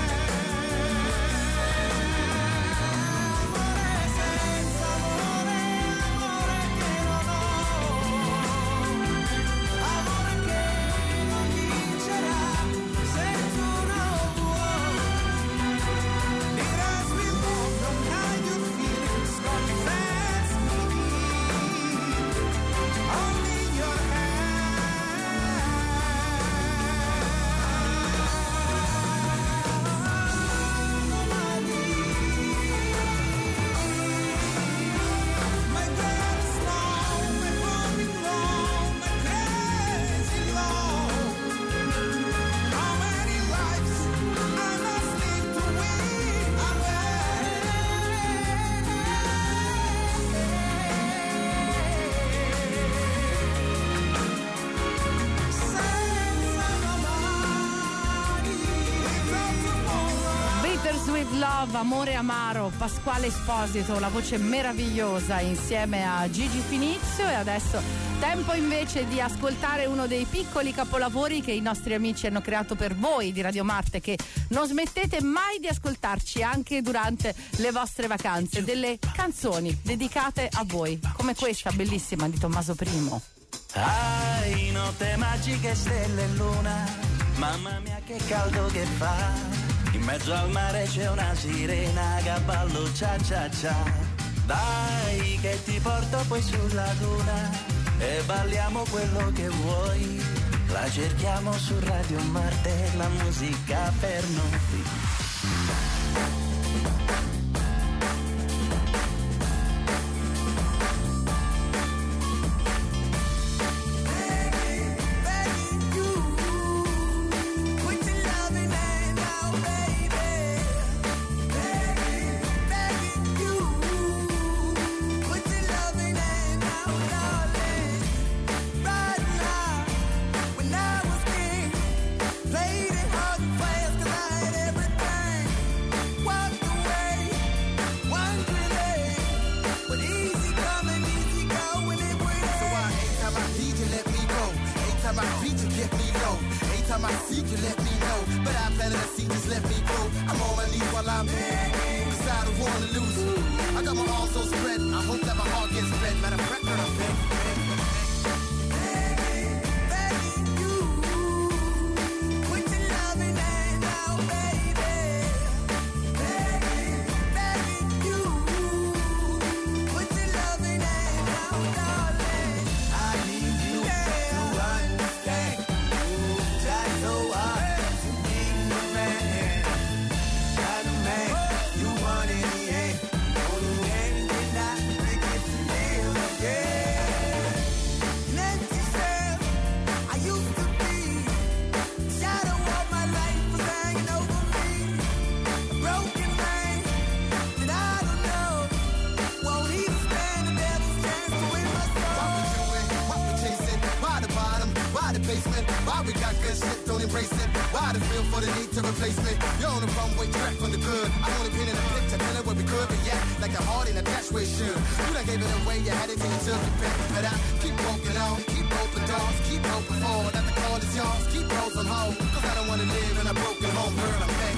Amore Love, Amore Amaro, Pasquale Esposito, la voce meravigliosa insieme a Gigi Finizio. E adesso tempo invece di ascoltare uno dei piccoli capolavori che i nostri amici hanno creato per voi di Radio Marte, che non smettete mai di ascoltarci anche durante le vostre vacanze, delle canzoni dedicate a voi, come questa bellissima di Tommaso I. Ai, notte magiche, stelle e luna, mamma mia che caldo che fa. In mezzo al mare c'è una sirena che ballo cia cia cia. Dai che ti porto poi sulla duna e balliamo quello che vuoi. La cerchiamo su Radio Marte, la musica per noi. Anytime I see you, let me know. But I planted a seed, just let me go. I'm on my knees while I'm cause I don't wanna lose. I got my arms so spread, I hope that my heart gets fed. Matter of fact, that I'm big. Why we got good shit, don't embrace it. Why the feel for the need to replace me? You're on the runway track from the good. I only been in a picture, telling what we could, but yeah, like a heart in a dash where it should. You done gave it away, you had it till you took it back. But I keep walking on, keep open doors, keep open forward. That the call is yours, keep those on hold. Cause I don't wanna live in a broken home, girl, I'm back.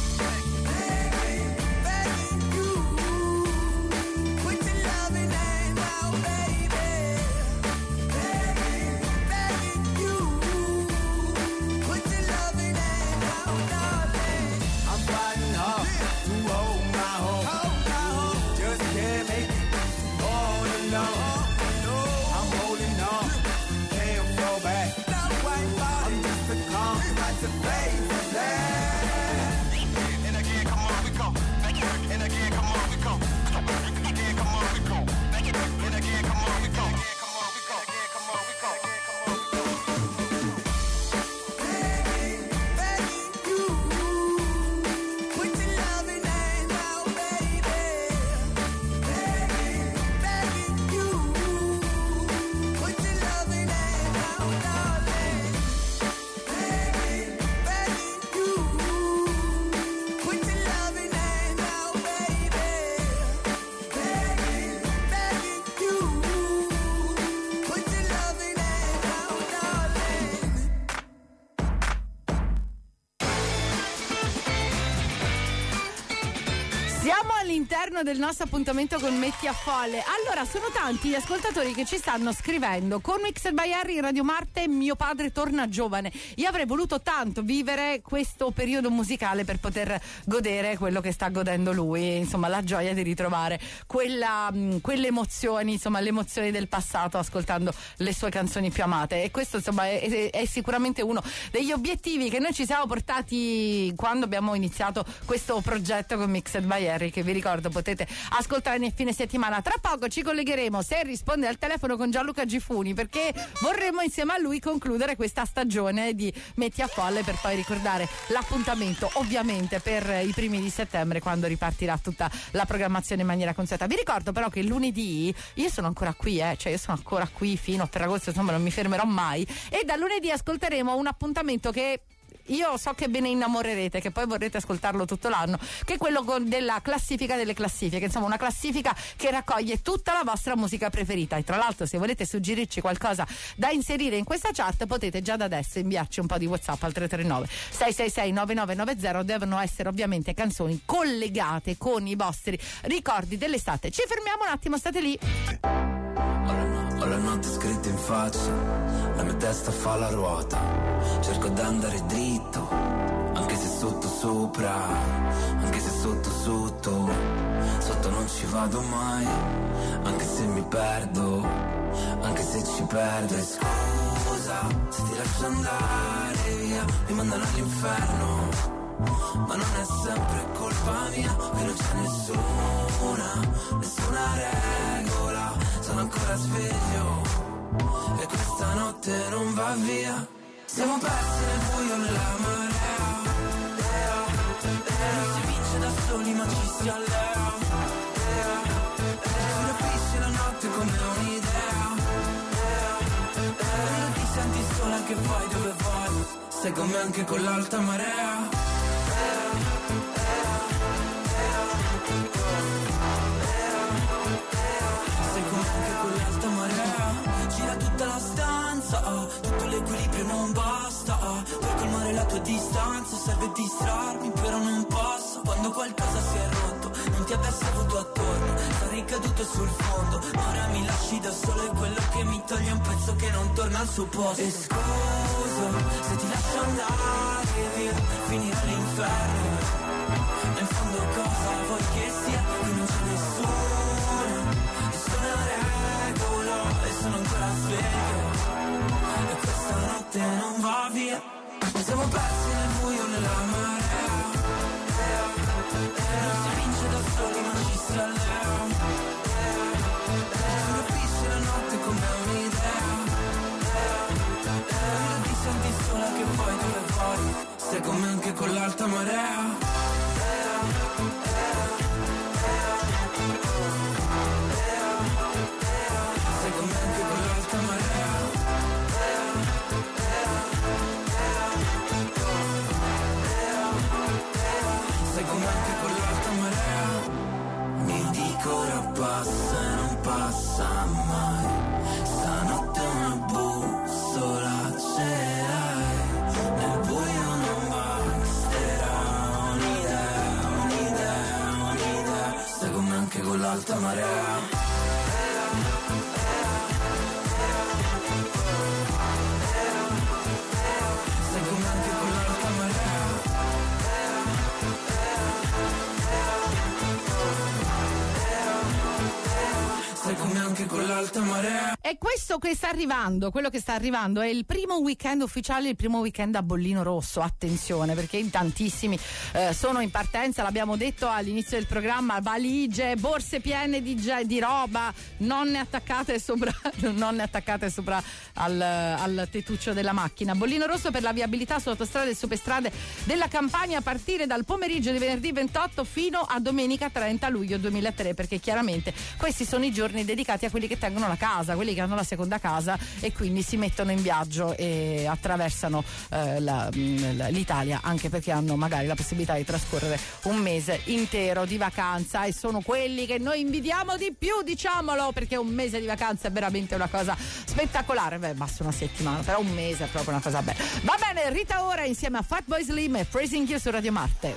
Del nostro appuntamento con Metti a Folle. Allora, sono tanti gli ascoltatori che ci stanno scrivendo: con Mixed by Harry in Radio Marte mio padre torna giovane. Io avrei voluto tanto vivere questo periodo musicale per poter godere quello che sta godendo lui, insomma la gioia di ritrovare quelle emozioni, insomma le emozioni del passato ascoltando le sue canzoni più amate. E questo insomma è sicuramente uno degli obiettivi che noi ci siamo portati quando abbiamo iniziato questo progetto con Mixed by Harry, che vi ricordo potete ascoltare nel fine settimana. Tra poco ci collegheremo, se risponde al telefono, con Gianluca Gifuni, perché vorremmo insieme a lui concludere questa stagione di Metti a Folle, per poi ricordare l'appuntamento ovviamente per i primi di settembre, quando ripartirà tutta la programmazione in maniera consueta. Vi ricordo però che lunedì io sono ancora qui, cioè io sono ancora qui fino a Ferragosto, insomma non mi fermerò mai, e da lunedì ascolteremo un appuntamento che io so che ve ne innamorerete, che poi vorrete ascoltarlo tutto l'anno, che è quello della classifica delle classifiche, insomma una classifica che raccoglie tutta la vostra musica preferita. E tra l'altro, se volete suggerirci qualcosa da inserire in questa chat, potete già da adesso inviarci un po' di WhatsApp al 339 666 9990. Devono essere ovviamente canzoni collegate con i vostri ricordi dell'estate. Ci fermiamo un attimo, state lì. Ho la notte scritta in faccia, la mia testa fa la ruota, cerco d'andare dritto, anche se sotto sopra, anche se sotto sotto, sotto non ci vado mai, anche se mi perdo, anche se ci perdo. E scusa se ti lascio andare via, mi mandano all'inferno, ma non è sempre colpa mia, qui non c'è nessuna regola, sono ancora sveglio e questa notte non va via. Siamo persi nel buio, nella marea, non si vince da soli ma ci si allea, si rapisce la notte come un'idea, non ti senti sola che vai dove vai, stai con me anche con l'alta marea. Tutto l'equilibrio non basta per colmare la tua distanza, serve distrarmi però non posso. Quando qualcosa si è rotto, non ti avessi avuto attorno, sarei caduto sul fondo, ma ora mi lasci da solo, è quello che mi toglie un pezzo che non torna al suo posto. E scusa se ti lascio andare via, finire all'inferno, in fondo cosa vuoi che sia, qui non c'è nessuna regola e sono ancora sveglio, questa notte non va via. Siamo persi nel buio, nella marea, non si vince da soli ma ci si allea, si rapisce la notte come un'idea, non ti senti sola che poi dove vai, stai con me anche con l'alta marea. Stai con me anche con l'alta marea. Anche con l'alta marea. Mi dico ora passa e non passa mai, stanotte una bussola ce l'hai, nel buio non basterà un'idea, stai con me anche con l'alta marea. Come anche con l'alta marea. E questo che sta arrivando, quello che sta arrivando è il primo weekend ufficiale, il primo weekend a bollino rosso. Attenzione, perché in tantissimi sono in partenza, l'abbiamo detto all'inizio del programma, valigie, borse piene di roba, non ne attaccate sopra al tettuccio della macchina. Bollino rosso per la viabilità su autostrade e superstrade della Campania a partire dal pomeriggio di venerdì 28 fino a domenica 30 luglio 2003, perché chiaramente questi sono i giorni dedicati a quelli che tengono la casa, quelli che hanno la seconda casa e quindi si mettono in viaggio e attraversano l'Italia, anche perché hanno magari la possibilità di trascorrere un mese intero di vacanza, e sono quelli che noi invidiamo di più, diciamolo, perché un mese di vacanza è veramente una cosa spettacolare. Beh, basta una settimana, però un mese è proprio una cosa bella. Va bene, Rita Ora insieme a Fatboy Slim e Praising You su Radio Marte.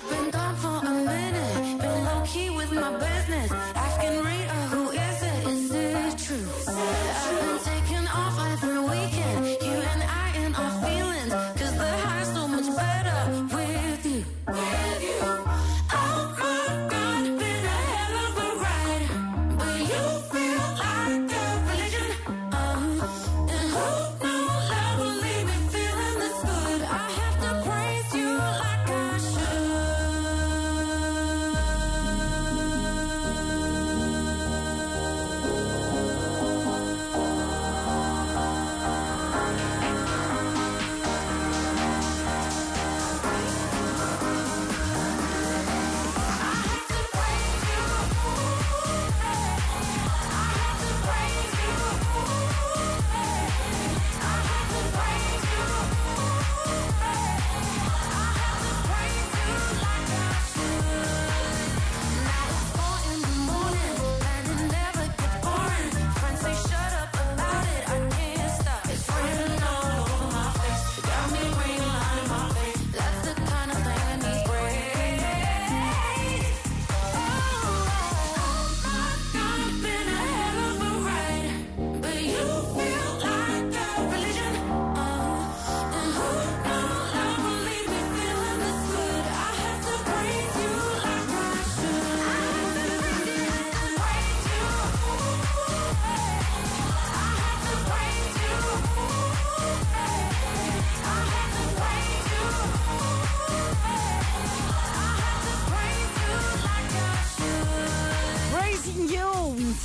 Is it true? I've been taking off every weekend, you and I and our feelings, 'cause the high's so much better with you. With you. Oh my God, been a hell of a ride, but you feel like a religion. And who knew love would leave me feeling this good? I have to praise you like I should.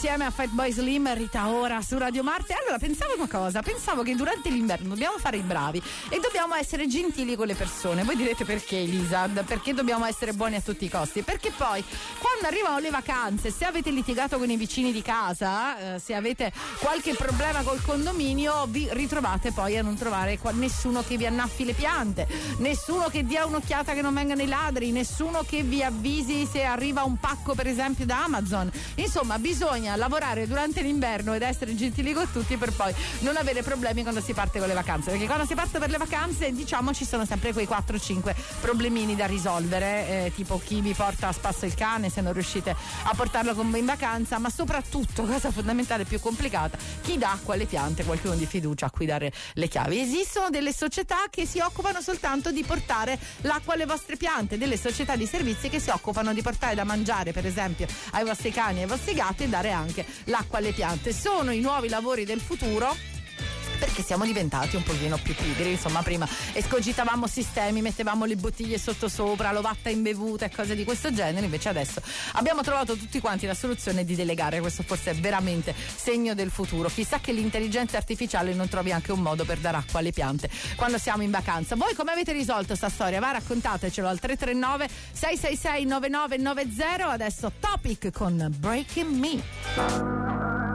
insieme a Fatboy Slim, Rita Ora su Radio Marte. Allora pensavo una cosa, pensavo che durante l'inverno dobbiamo fare i bravi e dobbiamo essere gentili con le persone. Voi direte perché, Elisa? Perché dobbiamo essere buoni a tutti i costi? Perché poi quando arrivano le vacanze, se avete litigato con i vicini di casa, se avete qualche problema col condominio, vi ritrovate poi a non trovare nessuno che vi annaffi le piante, nessuno che dia un'occhiata che non vengano i ladri, nessuno che vi avvisi se arriva un pacco per esempio da Amazon. Insomma, bisogna lavorare durante l'inverno ed essere gentili con tutti per poi non avere problemi quando si parte con le vacanze, perché quando si parte per le vacanze, diciamo, ci sono sempre quei 4-5 problemini da risolvere, tipo chi vi porta a spasso il cane se non riuscite a portarlo con voi in vacanza, ma soprattutto, cosa fondamentale più complicata, chi dà acqua alle piante, qualcuno di fiducia a cui dare le chiavi. Esistono delle società che si occupano soltanto di portare l'acqua alle vostre piante, delle società di servizi che si occupano di portare da mangiare per esempio ai vostri cani e ai vostri gatti e dare anche l'acqua alle piante. Sono i nuovi lavori del futuro, perché siamo diventati un pochino più pigri. Insomma, prima escogitavamo sistemi, mettevamo le bottiglie sottosopra, l'ovatta imbevuta e cose di questo genere, invece adesso abbiamo trovato tutti quanti la soluzione di delegare. Questo forse è veramente segno del futuro. Chissà che l'intelligenza artificiale non trovi anche un modo per dare acqua alle piante quando siamo in vacanza. Voi come avete risolto sta storia? Va, raccontatecelo al 339 666 9990. Adesso Topic con Breaking Me.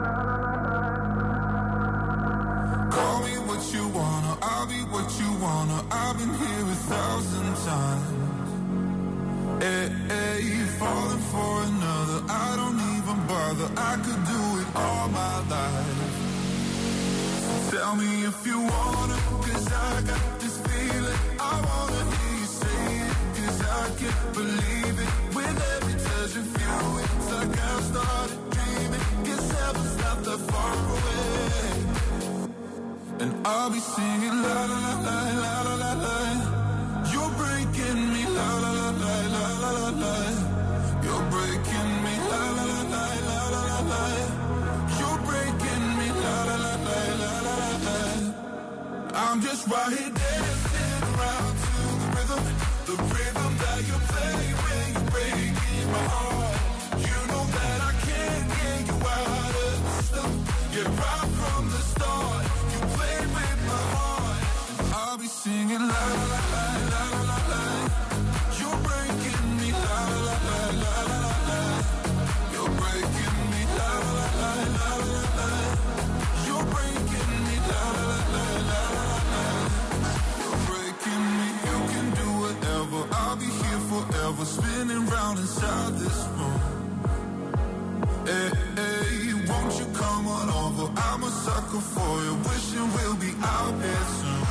Call me what you wanna, I'll be what you wanna. I've been here 1,000 times. Hey, hey, falling for another, I don't even bother. I could do it all my life. So tell me if you wanna, 'cause I got this feeling. I wanna hear you say it, 'cause I can't believe it. With every touch of you, it's like I've started dreaming. 'Cause heaven's not that far away. And I'll be singing la la la la la la la la. You're breaking me la la la la la la la la. You're breaking me la la la la la la la la. You're breaking me la la la la la la la la. I'm just right here dancing around to the rhythm that you play when you're breaking my heart. You know that I can't get you out of the stuff. You're right from the start. I'll be singing la la la la la la la. You're breaking me la la la la la la la. You're breaking me la la la la la la la. You're breaking me la la la la la la. You're breaking me. You can do whatever. I'll be here forever, spinning round inside this room. Hey, hey, won't you come on over? I'm a sucker for you, wishing we'll be out here soon.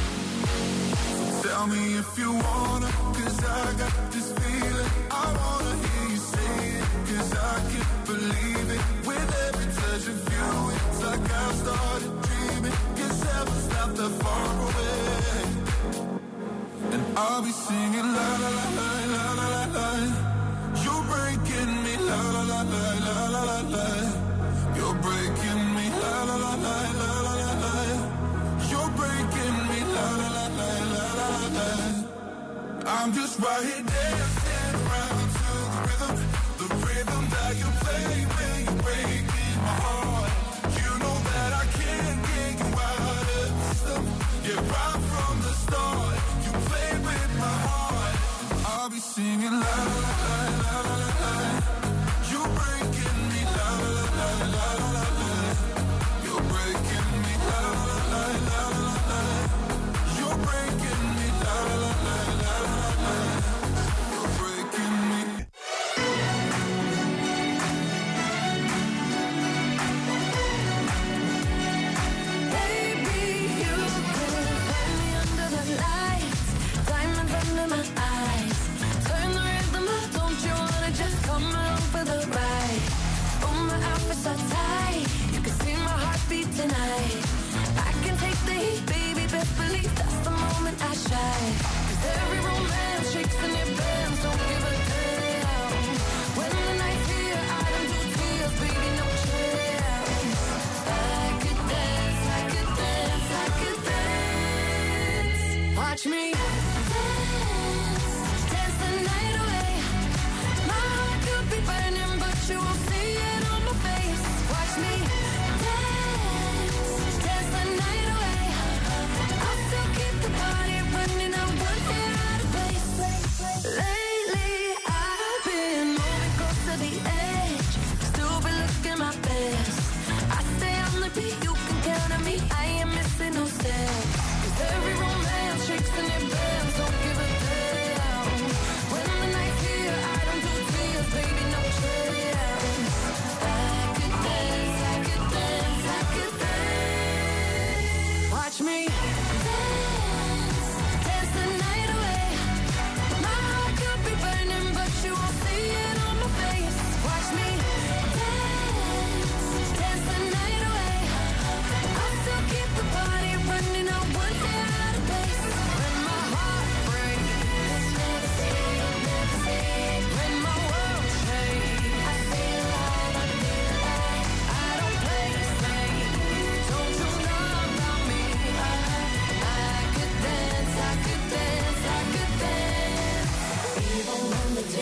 Tell me if you wanna, 'cause I got this feeling. I wanna hear you say it, 'cause I can't believe it. With every touch of you, it's like I've started dreaming. 'Cause heaven's not that far away. And I'll be singing la la la la la la la la. You're breaking me la la la la la la la la. You're breaking me la la la la la la la la. You're breaking me la la la la la la la. I'm just right here dancing around to the rhythm that you play when you're breaking my heart. You know that I can't get you out of the stuff. You're right from the start. You play with my heart. I'll be singing la la la la la la la. You're breaking me la la la la la la la. You're breaking me la la la la la la. You're breaking me la la la la la la la. You're breaking me. Baby, you could find me under the lights, diamonds under my eyes. Turn the rhythm up, don't you wanna just come along for the ride? Oh, my outfit's so tight.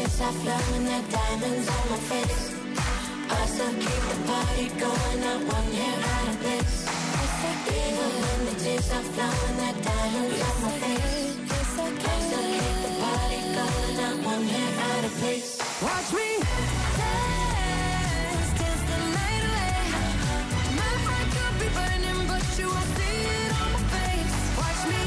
fingertips are flowing, the diamonds on my face. I still keep the party going, not one hair out of place. Even when the tears are flowing, the diamonds on my face. I still keep the party going, not one hair out of place. Watch me dance, dance the night away. My heart could be burning, but you won't see it on my face. Watch me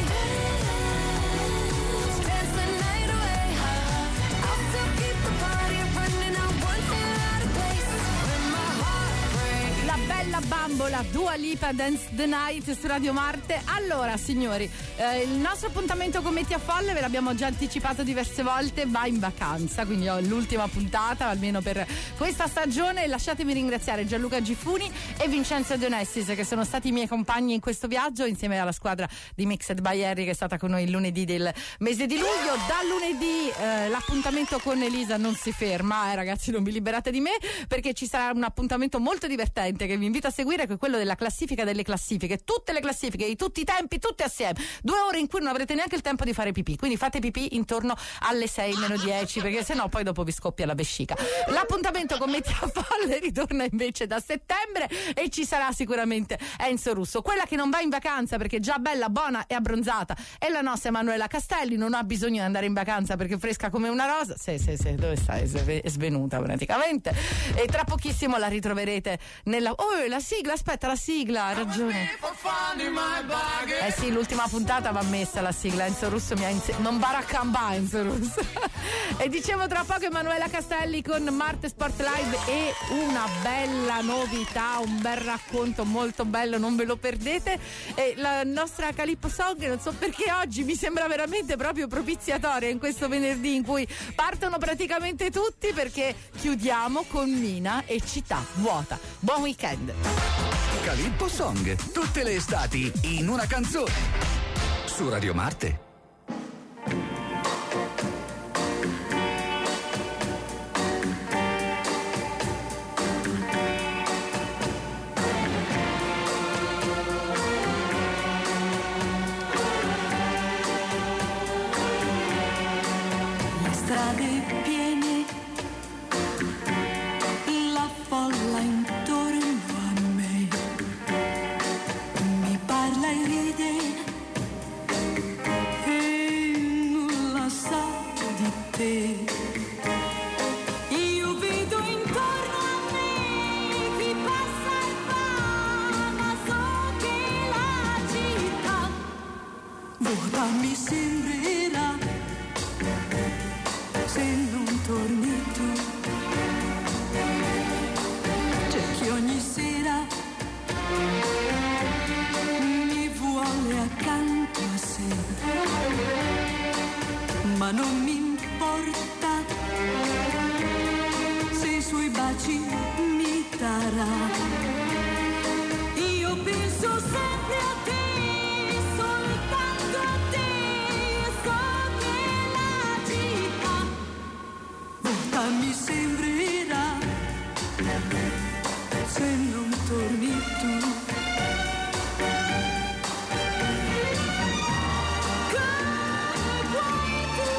dance, dance the night away. I'll still keep the party burning, not one hair out of place. When my heart breaks. la bella bambola Dua Lipa, Dance the Night su Radio Marte. Allora signori, il nostro appuntamento con Metti a Folle ve l'abbiamo già anticipato diverse volte, va in vacanza, quindi ho l'ultima puntata almeno per questa stagione. Lasciatemi ringraziare Gianluca Gifuni e Vincenzo De Onestis, che sono stati i miei compagni in questo viaggio, insieme alla squadra di Mixed by Harry, che è stata con noi il lunedì del mese di luglio. Da lunedì l'appuntamento con Elisa non si ferma, ragazzi, non vi liberate di me, perché ci sarà un appuntamento molto divertente che vi invito a seguire, che è quello della classifica delle classifiche, tutte le classifiche di tutti i tempi, tutte assieme, 2 ore in cui non avrete neanche il tempo di fare pipì, quindi fate pipì intorno alle 6:10, perché sennò poi dopo vi scoppia la vescica. L'appuntamento con Metti a Folle ritorna invece da settembre e ci sarà sicuramente Enzo Russo. Quella che non va in vacanza perché è già bella, buona e abbronzata è la nostra Emanuela Castelli, non ha bisogno di andare in vacanza perché è fresca come una rosa. Sì, dove stai? È svenuta praticamente, e tra pochissimo la ritroverete nella... Oh, la sigla, aspetta, la sigla, ha ragione. Eh sì, l'ultima puntata va messa la sigla. Enzo Russo mi ha non baraccamba Enzo Russo. E dicevo, tra poco Emanuela Castelli con Marte Sport Live e una bella novità, un bel racconto molto bello, non ve lo perdete. E la nostra Calippo Song, non so perché oggi mi sembra veramente proprio propiziatoria in questo venerdì in cui partono praticamente tutti, perché chiudiamo con Mina e Città Vuota. Buon weekend. Calippo Song, tutte le estati in una canzone. Su Radio Marte. Le strade piene, la folla intorno a me, mi parla e ride e nulla sa di te. Io vedo intorno a me chi passa e va, ma so che la città vuota mi sembrerà se non torni tu. C'è chi ogni sera mi vuole accanto a sé, ma non mi importa se i suoi baci mi darà. Io penso sempre a te, soltanto a te, so che la città vuota mi sembrerà se non torni tu. Come puoi tu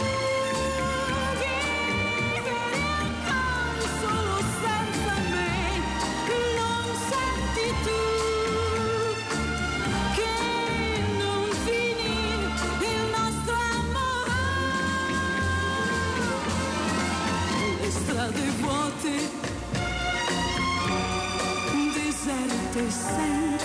vivere accanto solo senza me? Non senti tu che non finì il nostro amore? Le strade vuote, deserte senza